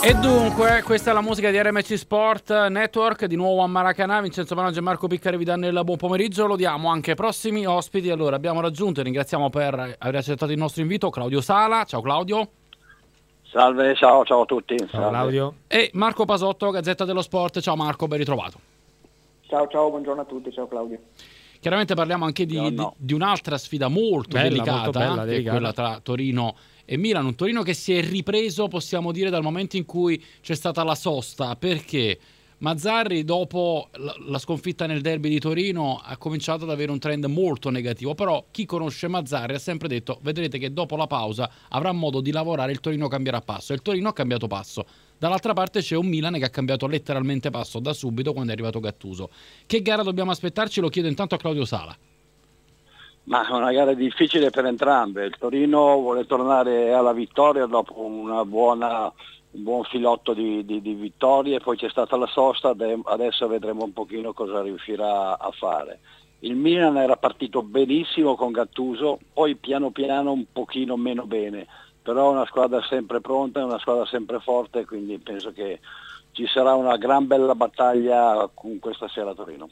E dunque, questa è la musica di RMC Sport Network, di nuovo a Maracanã. Vincenzo Managgio e Marco Piccari vi danno il buon pomeriggio, lo diamo anche ai prossimi ospiti. Allora, abbiamo raggiunto e ringraziamo per aver accettato il nostro invito Claudio Sala. Ciao Claudio. Salve, ciao a tutti. Ciao Salve. Claudio. E Marco Pasotto, Gazzetta dello Sport. Ciao Marco, ben ritrovato. Ciao, buongiorno a tutti, ciao Claudio. Chiaramente parliamo anche di un'altra sfida molto delicata, molto bella, che è quella tra Torino e Milan. Un Torino che si è ripreso, possiamo dire, dal momento in cui c'è stata la sosta, perché Mazzarri, dopo la sconfitta nel derby di Torino, ha cominciato ad avere un trend molto negativo. Però chi conosce Mazzarri ha sempre detto: vedrete che dopo la pausa avrà modo di lavorare, il Torino cambierà passo. E il Torino ha cambiato passo. Dall'altra parte c'è un Milan che ha cambiato letteralmente passo da subito quando è arrivato Gattuso. Che gara dobbiamo aspettarci? Lo chiedo intanto a Claudio Sala. Ma è una gara difficile per entrambe. Il Torino vuole tornare alla vittoria dopo un buon filotto di vittorie, poi c'è stata la sosta, adesso vedremo un pochino cosa riuscirà a fare. Il Milan era partito benissimo con Gattuso, poi piano piano un pochino meno bene, però è una squadra sempre pronta, è una squadra sempre forte, quindi penso che ci sarà una gran bella battaglia con questa sera a Torino.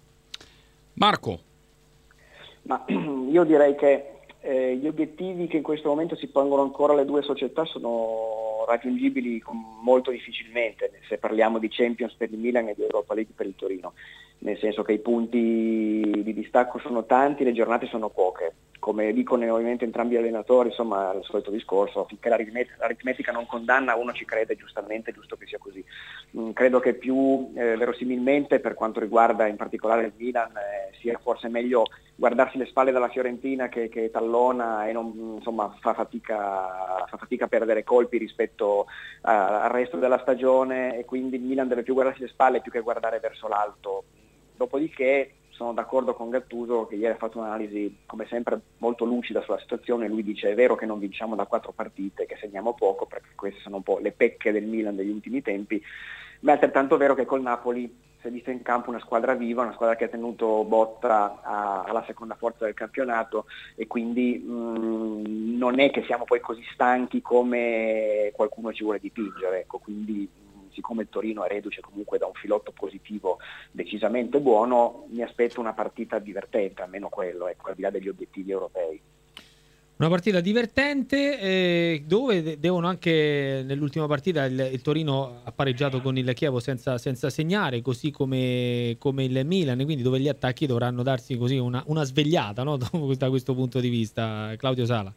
Marco. Ma io direi che gli obiettivi che in questo momento si pongono ancora le due società sono raggiungibili molto difficilmente, se parliamo di Champions per il Milan e di Europa League per il Torino, nel senso che i punti di distacco sono tanti, le giornate sono poche. Come dicono ovviamente entrambi gli allenatori, insomma, il solito discorso, finché l'aritmetica non condanna uno ci crede, giustamente, è giusto che sia così. Credo che più verosimilmente, per quanto riguarda in particolare il Milan, sia forse meglio guardarsi le spalle dalla Fiorentina che tallona e non, insomma, fa fatica a perdere colpi rispetto al resto della stagione, e quindi il Milan deve più guardarsi le spalle più che guardare verso l'alto. Dopodiché sono d'accordo con Gattuso, che ieri ha fatto un'analisi come sempre molto lucida sulla situazione. Lui dice: è vero che non vinciamo da 4 partite, che segniamo poco, perché queste sono un po' le pecche del Milan degli ultimi tempi, ma è altrettanto vero che col Napoli si è vista in campo una squadra viva, una squadra che ha tenuto botta alla seconda forza del campionato, e quindi non è che siamo poi così stanchi come qualcuno ci vuole dipingere, ecco. Quindi siccome il Torino è reduce comunque da un filotto positivo decisamente buono, mi aspetto una partita divertente, almeno quello, ecco, al di là degli obiettivi europei. Una partita divertente dove devono anche nell'ultima partita il Torino ha pareggiato con il Chievo senza segnare, così come il Milan, quindi dove gli attacchi dovranno darsi così una svegliata, no? Da questo punto di vista, Claudio Sala.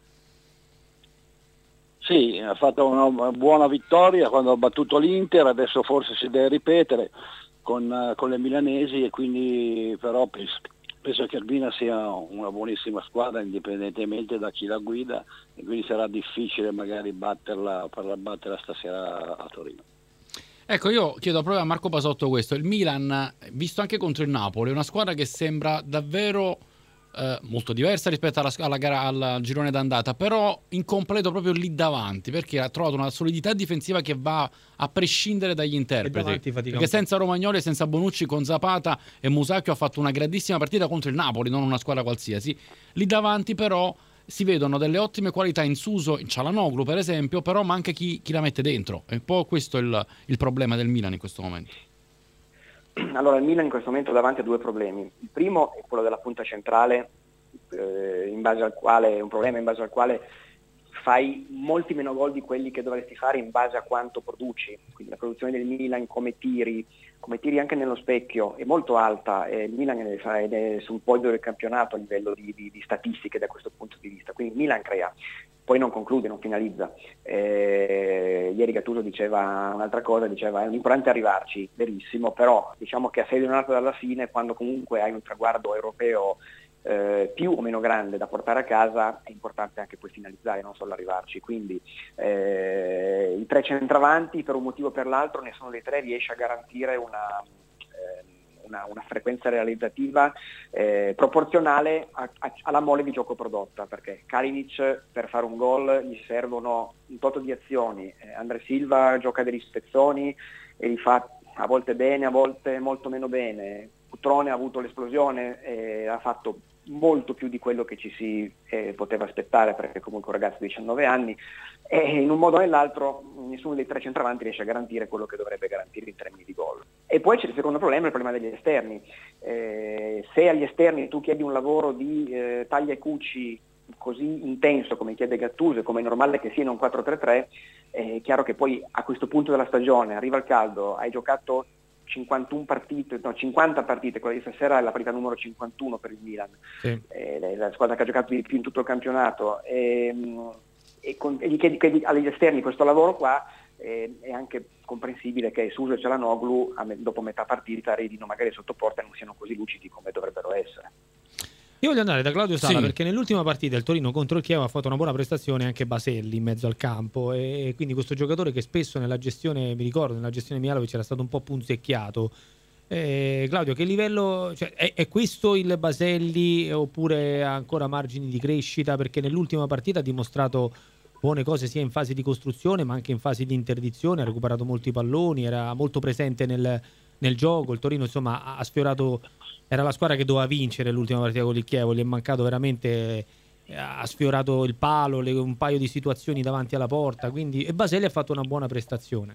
Sì, ha fatto una buona vittoria quando ha battuto l'Inter, adesso forse si deve ripetere con le milanesi, e quindi però penso che il Milan sia una buonissima squadra indipendentemente da chi la guida, e quindi sarà difficile magari farla battere stasera a Torino. Ecco, io chiedo proprio a Marco Pasotto questo. Il Milan, visto anche contro il Napoli, è una squadra che sembra davvero molto diversa rispetto alla gara, al girone d'andata, però incompleto proprio lì davanti, perché ha trovato una solidità difensiva che va a prescindere dagli interpreti, perché senza Romagnoli e senza Bonucci, con Zapata e Musacchio ha fatto una grandissima partita contro il Napoli, non una squadra qualsiasi. Lì davanti però si vedono delle ottime qualità in Suso, in Çalhanoğlu per esempio, però manca chi la mette dentro. È un po' questo il problema del Milan in questo momento. Allora, il Milan in questo momento davanti a due problemi. Il primo è quello della punta centrale, in base al quale fai molti meno gol di quelli che dovresti fare in base a quanto produci. Quindi la produzione del Milan come tiri anche nello specchio è molto alta, e il Milan è sul podio del campionato a livello di statistiche da questo punto di vista. Quindi il Milan crea, poi non conclude, non finalizza. Ieri Gattuso diceva un'altra cosa, diceva: l'importante è arrivarci, verissimo, però diciamo che a 6 giornate dalla fine, quando comunque hai un traguardo europeo più o meno grande da portare a casa, è importante anche poi finalizzare, non solo arrivarci. Quindi i 3 centravanti, per un motivo o per l'altro, nessuno dei 3 riesce a garantire una frequenza realizzativa proporzionale alla mole di gioco prodotta, perché Kalinic per fare un gol gli servono un tot di azioni, André Silva gioca degli spezzoni e li fa a volte bene, a volte molto meno bene. Cutrone ha avuto l'esplosione e ha fatto molto più di quello che ci si poteva aspettare, perché comunque un ragazzo di 19 anni, e in un modo o nell'altro nessuno dei tre centravanti riesce a garantire quello che dovrebbe garantire in termini di gol. E poi c'è il secondo problema, il problema degli esterni. Se agli esterni tu chiedi un lavoro di taglia e cuci così intenso come chiede Gattuso, come è normale che sia in un 4-3-3, è chiaro che poi a questo punto della stagione arriva il caldo, hai giocato 50 partite, quella di stasera è la partita numero 51 per il Milan, sì. La squadra che ha giocato di più in tutto il campionato, e gli chiedi agli esterni questo lavoro qua, è anche comprensibile che Suso e Çalhanoğlu dopo metà partita ridino magari sotto porta e non siano così lucidi come dovrebbero essere. Io voglio andare da Claudio Sala, sì, perché nell'ultima partita il Torino contro il Chievo ha fatto una buona prestazione anche Baselli in mezzo al campo, e quindi questo giocatore che spesso nella gestione, mi ricordo, nella gestione Mihajlović era stato un po' punzecchiato. Claudio, che livello, cioè, è questo il Baselli oppure ha ancora margini di crescita? Perché nell'ultima partita ha dimostrato buone cose sia in fase di costruzione ma anche in fase di interdizione, ha recuperato molti palloni, era molto presente nel gioco. Il Torino insomma ha sfiorato, era la squadra che doveva vincere l'ultima partita con il Chievo, gli è mancato veramente, ha sfiorato il palo, un paio di situazioni davanti alla porta, quindi, e Baselli ha fatto una buona prestazione.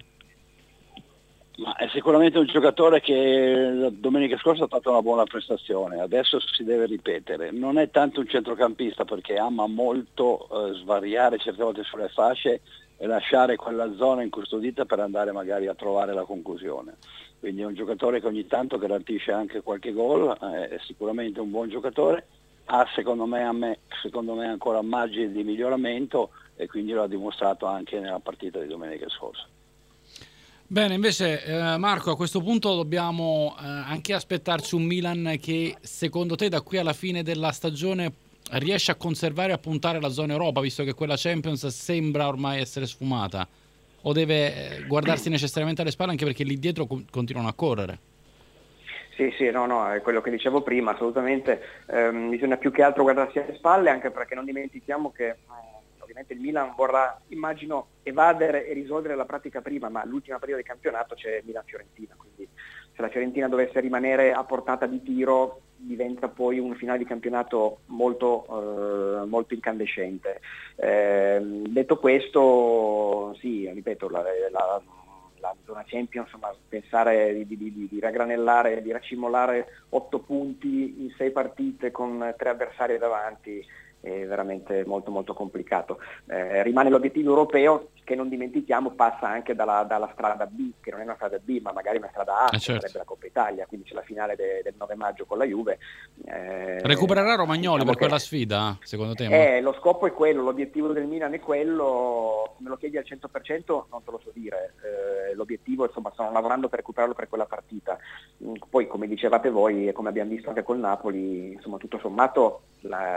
Ma è sicuramente un giocatore che domenica scorsa ha fatto una buona prestazione, adesso si deve ripetere. Non è tanto un centrocampista perché ama molto svariare certe volte sulle fasce e lasciare quella zona incustodita per andare magari a trovare la conclusione. Quindi è un giocatore che ogni tanto garantisce anche qualche gol, è sicuramente un buon giocatore, ha secondo me ancora margini di miglioramento e quindi lo ha dimostrato anche nella partita di domenica scorsa. Bene, invece Marco, a questo punto dobbiamo anche aspettarci un Milan che secondo te da qui alla fine della stagione riesce a conservare e a puntare la zona Europa, visto che quella Champions sembra ormai essere sfumata, o deve guardarsi necessariamente alle spalle, anche perché lì dietro continuano a correre? Sì, no, è quello che dicevo prima, assolutamente. Bisogna più che altro guardarsi alle spalle, anche perché non dimentichiamo che ovviamente il Milan vorrà, immagino, evadere e risolvere la pratica prima, ma l'ultima partita del campionato c'è Milan-Fiorentina, quindi se la Fiorentina dovesse rimanere a portata di tiro diventa poi un finale di campionato molto incandescente. Detto questo, sì, ripeto, la zona Champions, ma pensare di raggranellare, di racimolare 8 punti in 6 partite con 3 avversari davanti è veramente molto molto complicato. Rimane l'obiettivo europeo, che non dimentichiamo passa anche dalla strada B, che non è una strada B ma magari una strada A, che certo, sarebbe la Coppa Italia, quindi c'è la finale del 9 maggio con la Juve. Recupererà Romagnoli, diciamo, per quella sfida, secondo te? Lo scopo è quello, l'obiettivo del Milan è quello, me lo chiedi al 100% non te lo so dire, l'obiettivo, insomma, stanno lavorando per recuperarlo per quella partita. Poi, come dicevate voi e come abbiamo visto anche col Napoli, insomma, tutto sommato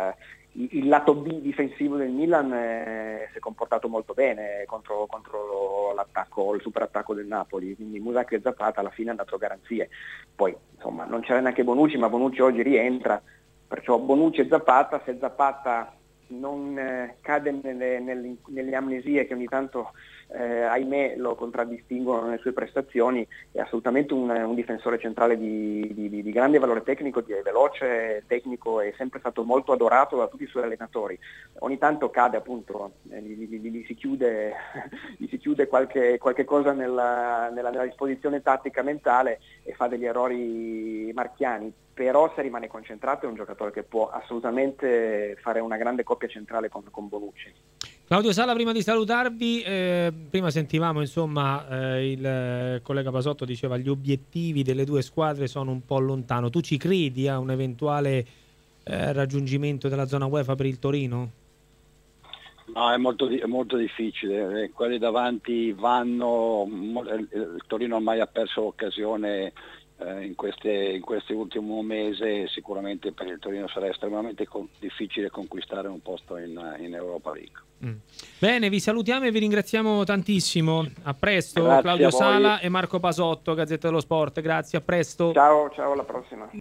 il lato B difensivo del Milan si è comportato molto bene contro l'attacco, il superattacco del Napoli, quindi Musacchio e Zapata alla fine hanno dato garanzie. Poi insomma non c'era neanche Bonucci, ma Bonucci oggi rientra, perciò Bonucci e Zapata, se Zapata non cade nelle amnesie che ogni tanto ahimè lo contraddistinguono nelle sue prestazioni, è assolutamente un difensore centrale di grande valore tecnico, è veloce, tecnico, è sempre stato molto adorato da tutti i suoi allenatori. Ogni tanto cade appunto, gli si chiude qualche cosa nella disposizione tattica mentale e fa degli errori marchiani, però se rimane concentrato è un giocatore che può assolutamente fare una grande coppia centrale con Bonucci. Claudio Sala, prima di salutarvi, prima sentivamo insomma il collega Pasotto diceva gli obiettivi delle due squadre sono un po' lontano. Tu ci credi a un eventuale raggiungimento della zona UEFA per il Torino? No, è molto difficile, quelli davanti vanno, il Torino ormai ha perso l'occasione in questi ultimi mesi, sicuramente per il Torino sarà estremamente difficile conquistare un posto in Europa League. Bene, vi salutiamo e vi ringraziamo tantissimo. A presto. Grazie Claudio a voi. Sala e Marco Pasotto, Gazzetta dello Sport. Grazie, a presto. Ciao, alla prossima.